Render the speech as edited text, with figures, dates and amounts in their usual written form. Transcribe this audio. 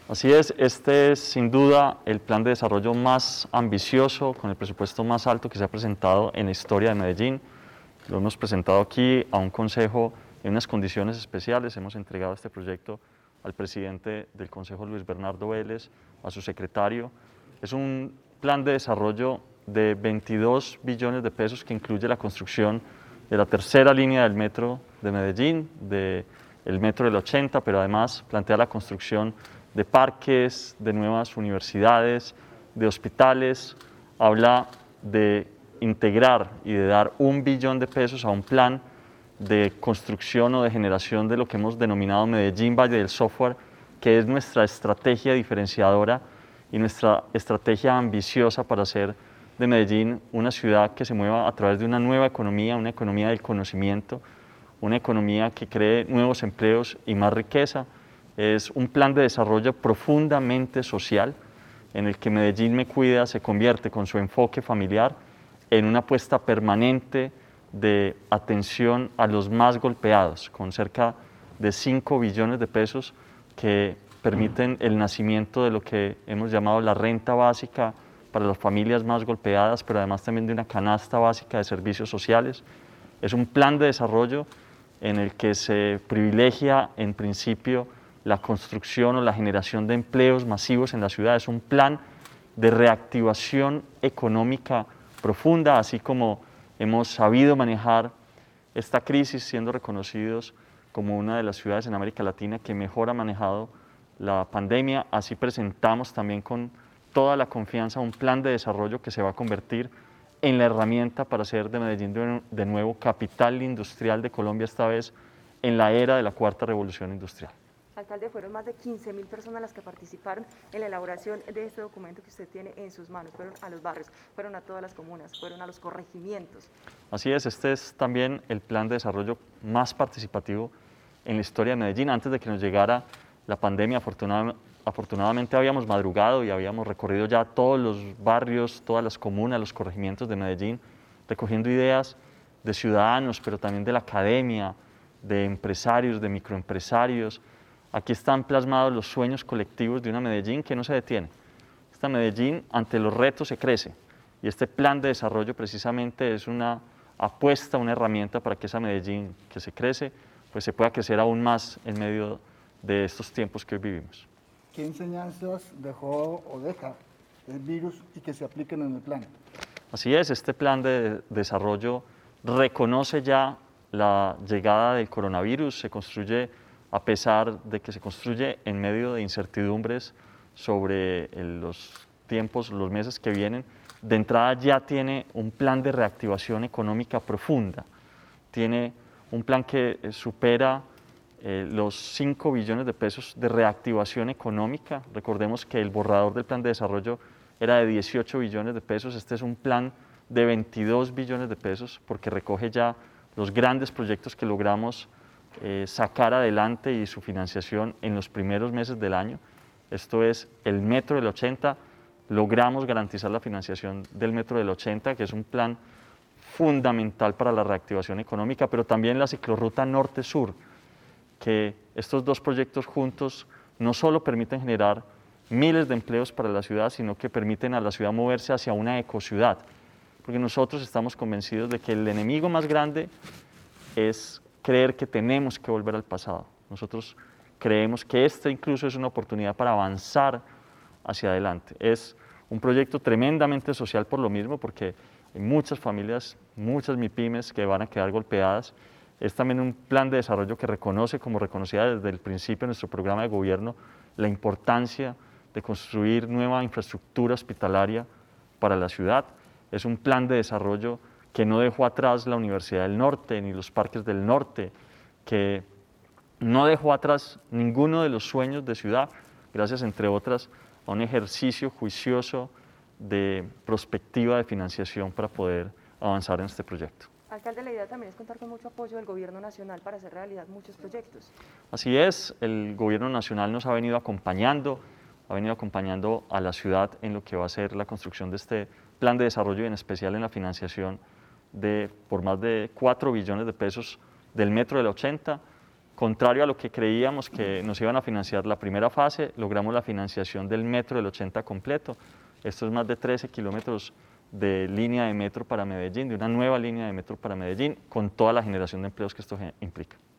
Así es, este es sin duda el plan de desarrollo más ambicioso, con el presupuesto más alto que se ha presentado en la historia de Medellín. Lo hemos presentado aquí a un consejo en unas condiciones especiales. Hemos entregado este proyecto al presidente del consejo, Luis Bernardo Vélez, a su secretario. Es un plan de desarrollo de 22 billones de pesos que incluye la construcción de la tercera línea del metro de Medellín, del metro del 80, pero además plantea la construcción de parques, de nuevas universidades, de hospitales. Habla de integrar y de dar 1 billón de pesos a un plan de construcción o de generación de lo que hemos denominado Medellín Valle del Software, que es nuestra estrategia diferenciadora y nuestra estrategia ambiciosa para hacer de Medellín una ciudad que se mueva a través de una nueva economía, una economía del conocimiento, una economía que cree nuevos empleos y más riqueza. Es un plan de desarrollo profundamente social en el que Medellín Me Cuida se convierte, con su enfoque familiar, en una apuesta permanente de atención a los más golpeados, con cerca de 5 billones de pesos que permiten el nacimiento de lo que hemos llamado la renta básica para las familias más golpeadas, pero además también de una canasta básica de servicios sociales. Es un plan de desarrollo en el que se privilegia en principio la construcción o la generación de empleos masivos en la ciudad. Es un plan de reactivación económica profunda, así como hemos sabido manejar esta crisis, siendo reconocidos como una de las ciudades en América Latina que mejor ha manejado la pandemia. Así presentamos también con toda la confianza un plan de desarrollo que se va a convertir en la herramienta para hacer de Medellín de nuevo capital industrial de Colombia, esta vez en la era de la cuarta revolución industrial. Alcalde, fueron más de 15.000 personas las que participaron en la elaboración de este documento que usted tiene en sus manos. Fueron a los barrios, fueron a todas las comunas, fueron a los corregimientos. Así es, este es también el plan de desarrollo más participativo en la historia de Medellín. Antes de que nos llegara la pandemia, afortunadamente habíamos madrugado y habíamos recorrido ya todos los barrios, todas las comunas, los corregimientos de Medellín, recogiendo ideas de ciudadanos, pero también de la academia, de empresarios, de microempresarios. Aquí están plasmados los sueños colectivos de una Medellín que no se detiene. Esta Medellín, ante los retos, se crece. Y este plan de desarrollo precisamente es una apuesta, una herramienta para que esa Medellín que se crece, pues se pueda crecer aún más en medio de estos tiempos que hoy vivimos. ¿Qué enseñanzas dejó o deja el virus y que se apliquen en el plan? Así es, este plan de desarrollo reconoce ya la llegada del coronavirus, se construye a pesar de que se construye en medio de incertidumbres sobre los tiempos, los meses que vienen. De entrada ya tiene un plan de reactivación económica profunda, tiene un plan que supera los 5 billones de pesos de reactivación económica. Recordemos que el borrador del plan de desarrollo era de 18 billones de pesos, este es un plan de 22 billones de pesos porque recoge ya los grandes proyectos que logramos sacar adelante y su financiación en los primeros meses del año. Esto es el metro del 80, logramos garantizar la financiación del metro del 80, que es un plan fundamental para la reactivación económica, pero también la ciclorruta norte-sur, que estos dos proyectos juntos no solo permiten generar miles de empleos para la ciudad, sino que permiten a la ciudad moverse hacia una ecociudad, porque nosotros estamos convencidos de que el enemigo más grande es creer que tenemos que volver al pasado. Nosotros creemos que esta incluso es una oportunidad para avanzar hacia adelante. Es un proyecto tremendamente social por lo mismo, porque hay muchas familias, muchas MIPYMES que van a quedar golpeadas. Es también un plan de desarrollo que reconoce, como reconocía desde el principio de nuestro programa de gobierno, la importancia de construir nueva infraestructura hospitalaria para la ciudad. Es un plan de desarrollo que no dejó atrás la Universidad del Norte ni los parques del norte, que no dejó atrás ninguno de los sueños de ciudad, gracias entre otras a un ejercicio juicioso de prospectiva de financiación para poder avanzar en este proyecto. Alcalde, la idea también es contar con mucho apoyo del gobierno nacional para hacer realidad muchos proyectos. Así es, el gobierno nacional nos ha venido acompañando a la ciudad en lo que va a ser la construcción de este plan de desarrollo y en especial en la financiación por más de 4 billones de pesos del metro del 80. Contrario a lo que creíamos que nos iban a financiar la primera fase, logramos la financiación del metro del 80 completo. Esto es más de 13 kilómetros de línea de metro para Medellín, de una nueva línea de metro para Medellín, con toda la generación de empleos que esto implica.